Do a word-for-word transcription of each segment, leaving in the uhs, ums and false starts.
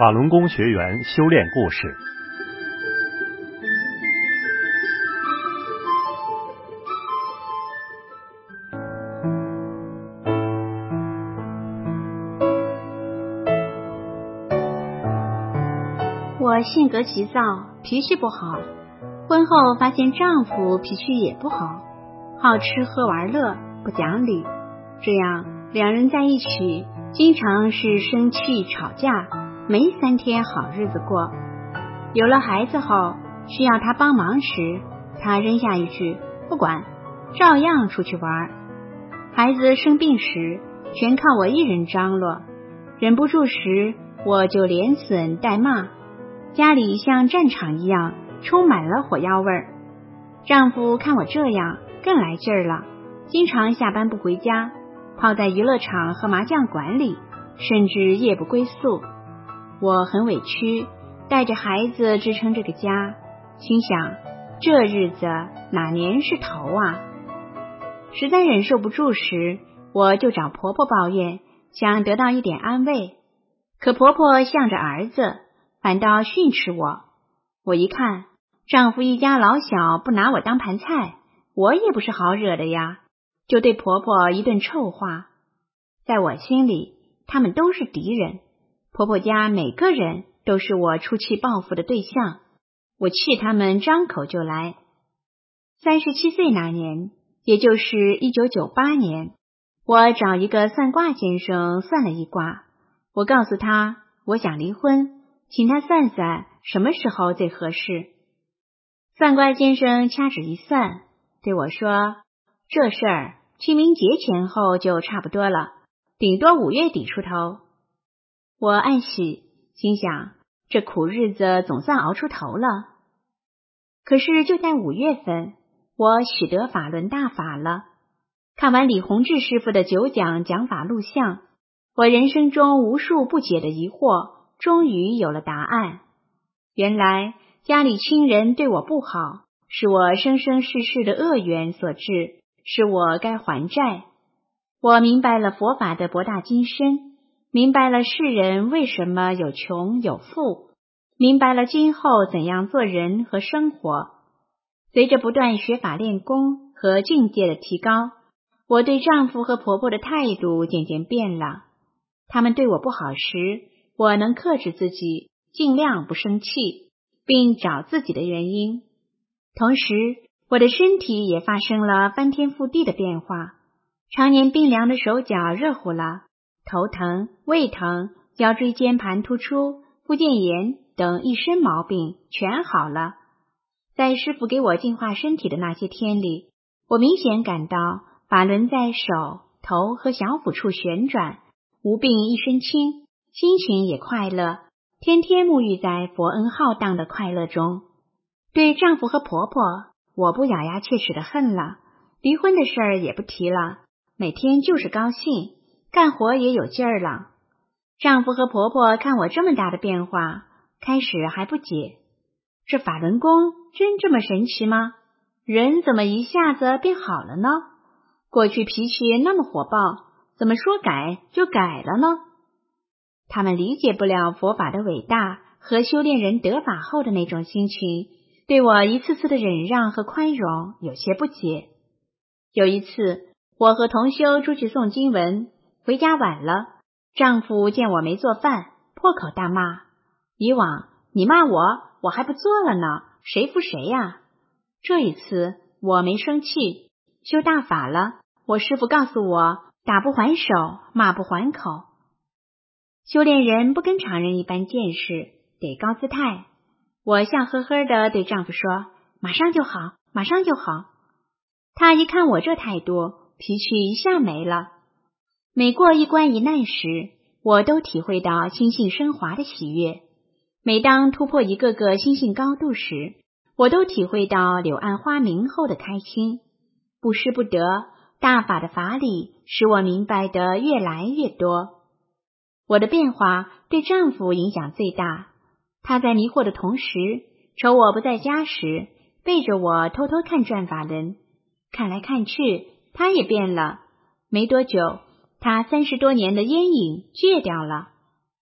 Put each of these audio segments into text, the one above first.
法轮功学员修炼故事。 我性格急躁，脾气不好，婚后发现丈夫脾气也不好，好吃喝玩乐，不讲理，这样两人在一起经常是生气吵架，没三天好日子过。有了孩子后，需要他帮忙时，他扔下一句不管，照样出去玩。孩子生病时，全靠我一人张罗，忍不住时我就连损带骂，家里像战场一样充满了火药味儿。丈夫看我这样更来劲儿了，经常下班不回家，泡在娱乐场和麻将馆里，甚至夜不归宿。我很委屈，带着孩子支撑这个家，心想这日子哪年是头啊。实在忍受不住时，我就找婆婆抱怨，想得到一点安慰。可婆婆向着儿子，反倒训斥我。我一看，丈夫一家老小不拿我当盘菜，我也不是好惹的呀，就对婆婆一顿臭话。在我心里，他们都是敌人，婆婆家每个人都是我出气报复的对象，我气他们张口就来。三十七岁那年，也就是一九九八年，我找一个算卦先生算了一卦，我告诉他我想离婚，请他算算什么时候最合适。算卦先生掐指一算，对我说，这事儿清明节前后就差不多了，顶多五月底出头。我暗喜，心想这苦日子总算熬出头了。可是就在五月份，我许得法轮大法了。看完李洪志师傅的九讲讲法录像，我人生中无数不解的疑惑终于有了答案。原来家里亲人对我不好，是我生生世世的恶缘所致，是我该还债。我明白了佛法的博大精深，明白了世人为什么有穷有富，明白了今后怎样做人和生活。随着不断学法练功和境界的提高，我对丈夫和婆婆的态度渐渐变了。他们对我不好时，我能克制自己，尽量不生气，并找自己的原因。同时，我的身体也发生了翻天覆地的变化，常年冰凉的手脚热乎了，头疼、胃疼、腰椎间盘突出、附件炎等一身毛病全好了。在师父给我净化身体的那些天里，我明显感到法轮在手、头和小腹处旋转，无病一身轻，心情也快乐，天天沐浴在佛恩浩荡的快乐中。对丈夫和婆婆，我不咬牙切齿的恨了，离婚的事儿也不提了，每天就是高兴，干活也有劲儿了。丈夫和婆婆看我这么大的变化，开始还不解，这法轮功真这么神奇吗？人怎么一下子变好了呢？过去脾气那么火爆，怎么说改就改了呢？他们理解不了佛法的伟大和修炼人得法后的那种心情，对我一次次的忍让和宽容有些不解。有一次，我和同修出去诵经文，回家晚了，丈夫见我没做饭，破口大骂，以往你骂我，我还不做了呢，谁服谁呀？这一次我没生气，修大法了，我师父告诉我，打不还手，骂不还口。修炼人不跟常人一般见识，得高姿态。我笑呵呵地对丈夫说，马上就好，马上就好。他一看我这态度，脾气一下没了。每过一关一难时，我都体会到心性升华的喜悦。每当突破一个个心性高度时，我都体会到柳暗花明后的开心。不失不得，大法的法理使我明白得越来越多。我的变化对丈夫影响最大，他在迷惑的同时，瞅我不在家时，背着我偷偷看转法轮，看来看去，他也变了。没多久，他三十多年的烟瘾戒掉了。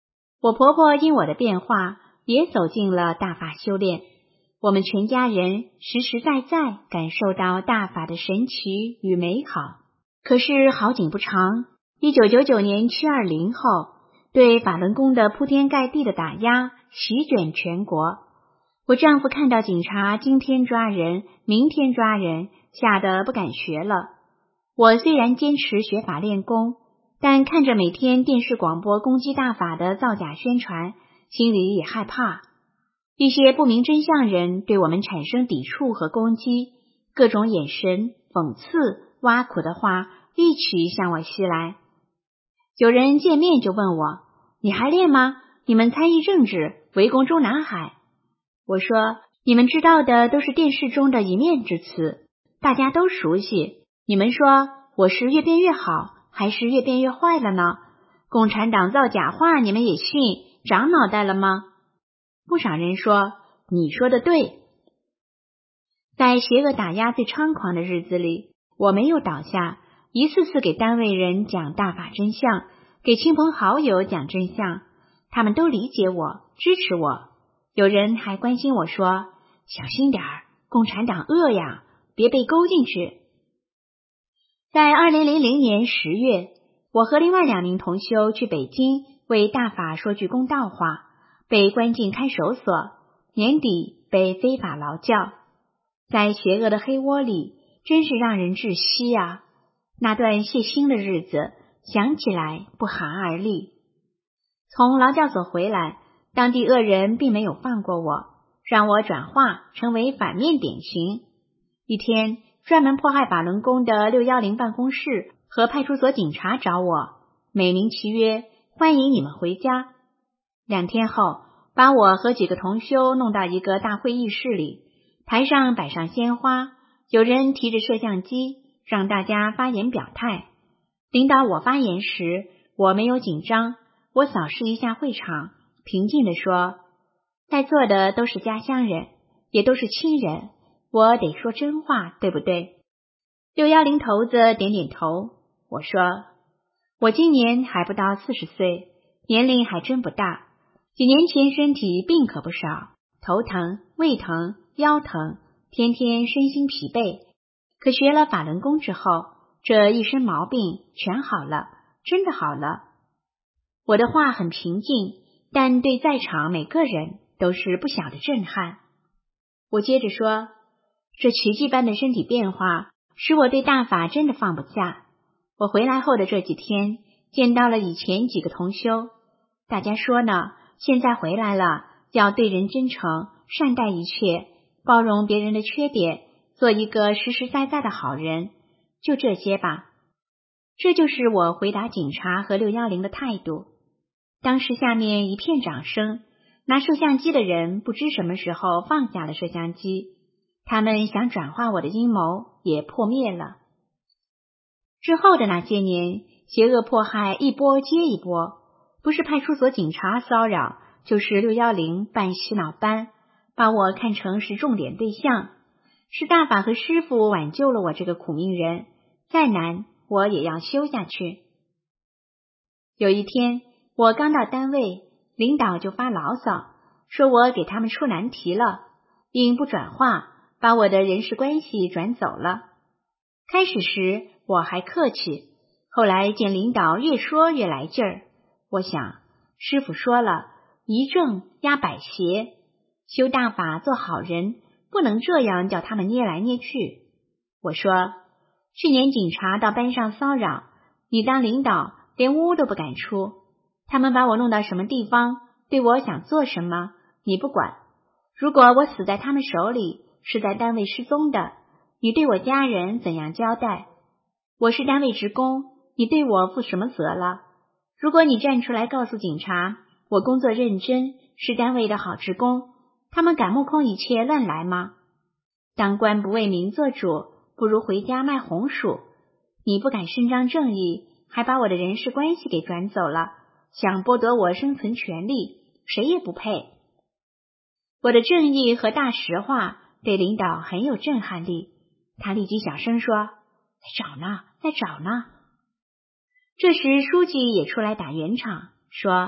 我婆婆因我的变化也走进了大法修炼，我们全家人实实在在感受到大法的神奇与美好。可是好景不长，一九九九年七二零后，对法轮功的铺天盖地的打压席卷全国。我丈夫看到警察今天抓人，明天抓人，吓得不敢学了。我虽然坚持学法练功，但看着每天电视广播攻击大法的造假宣传，心里也害怕。一些不明真相人对我们产生抵触和攻击，各种眼神、讽刺、挖苦的话一起向我袭来。有人见面就问我，你还练吗？你们参议政治，围攻中南海。我说，你们知道的都是电视中的一面之词，大家都熟悉。你们说我是越变越好，还是越变越坏了呢？共产党造假话你们也信，长脑袋了吗？不少人说，你说的对。在邪恶打压最猖狂的日子里，我没有倒下，一次次给单位人讲大法真相，给亲朋好友讲真相，他们都理解我，支持我。有人还关心我说，小心点儿，共产党恶呀，别被勾进去。在二零零零年十月，我和另外两名同修去北京为大法说句公道话，被关进看守所，年底被非法劳教。在邪恶的黑窝里，真是让人窒息啊！那段血腥的日子，想起来不寒而栗。从劳教所回来，当地恶人并没有放过我，让我转化成为反面典型。一天，专门迫害法轮功的六一零办公室和派出所警察找我，美名其曰欢迎你们回家。两天后，把我和几个同修弄到一个大会议室里，台上摆上鲜花，有人提着摄像机让大家发言表态。领导我发言时，我没有紧张，我扫视一下会场，平静地说，在座的都是家乡人，也都是亲人，我得说真话，对不对？六一零头子点点头。我说，我今年还不到四十岁，年龄还真不大，几年前身体病可不少，头疼、胃疼、腰疼，天天身心疲惫。可学了法轮功之后，这一身毛病全好了，真的好了。我的话很平静，但对在场每个人都是不小的震撼。我接着说，这奇迹般的身体变化使我对大法真的放不下。我回来后的这几天，见到了以前几个同修，大家说呢，现在回来了，要对人真诚，善待一切，包容别人的缺点，做一个实实在在的好人，就这些吧。这就是我回答警察和六一零的态度。当时下面一片掌声，拿摄像机的人不知什么时候放下了摄像机，他们想转化我的阴谋也破灭了。之后的那些年，邪恶迫害一波接一波，不是派出所警察骚扰，就是六一零办洗脑班，把我看成是重点对象。是大法和师父挽救了我这个苦命人，再难我也要修下去。有一天，我刚到单位，领导就发牢骚，说我给他们出难题了，因不转化，把我的人事关系转走了。开始时我还客气，后来见领导越说越来劲儿，我想，师父说了，一正压百邪，修大法做好人，不能这样叫他们捏来捏去。我说，去年警察到班上骚扰，你当领导连屋都不敢出，他们把我弄到什么地方，对我想做什么，你不管。如果我死在他们手里，是在单位失踪的，你对我家人怎样交代？我是单位职工，你对我负什么责了？如果你站出来告诉警察，我工作认真，是单位的好职工，他们敢目空一切乱来吗？当官不为民做主，不如回家卖红薯。你不敢伸张正义，还把我的人事关系给转走了，想剥夺我生存权利，谁也不配。我的正义和大实话对领导很有震撼力，他立即小声说，在找呢，在找呢。这时书记也出来打圆场，说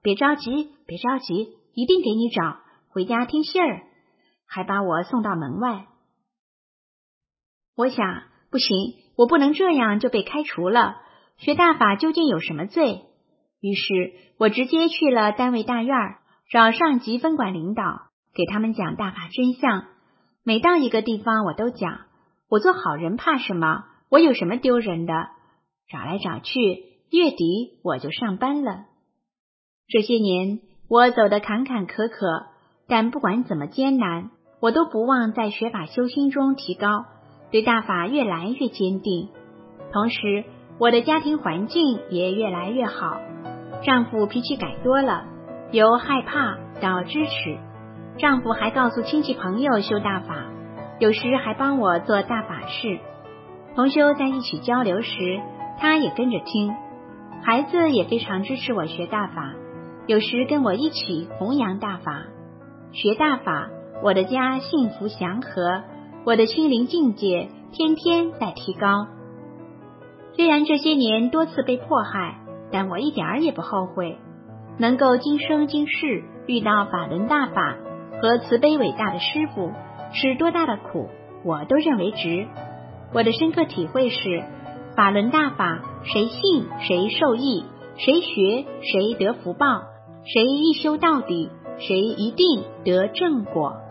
别着急，别着急，一定给你找，回家听信儿，还把我送到门外。我想，不行，我不能这样就被开除了，学大法究竟有什么罪？于是我直接去了单位大院，找上级分管领导，给他们讲大法真相。每到一个地方我都讲，我做好人怕什么？我有什么丢人的？找来找去，月底我就上班了。这些年我走得坎坎坷坷，但不管怎么艰难，我都不忘在学法修心中提高，对大法越来越坚定。同时我的家庭环境也越来越好，丈夫脾气改多了，由害怕到支持。丈夫还告诉亲戚朋友修大法，有时还帮我做大法事。同修在一起交流时，他也跟着听。孩子也非常支持我学大法，有时跟我一起弘扬大法。学大法，我的家幸福祥和，我的心灵境界天天在提高。虽然这些年多次被迫害，但我一点儿也不后悔。能够今生今世遇到法轮大法和慈悲伟大的师父，吃多大的苦我都认为值。我的深刻体会是，法轮大法谁信谁受益，谁学谁得福报，谁一修到底，谁一定得正果。